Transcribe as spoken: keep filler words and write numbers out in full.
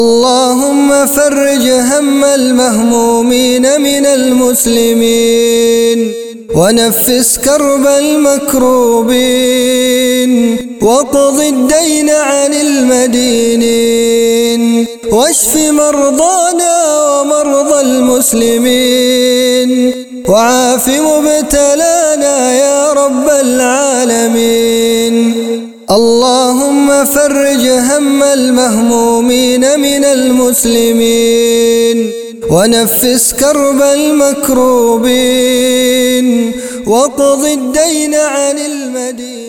اللهم فرج هم المهمومين من المسلمين، ونفس كرب المكروبين، واقض الدين عن المدينين، واشف مرضانا ومرضى المسلمين، وعاف مبتلانا يا رب العالمين. اللهم فرج هم المهمومين من المسلمين، ونفس كرب المكروبين، واقض الدين عن المدينين.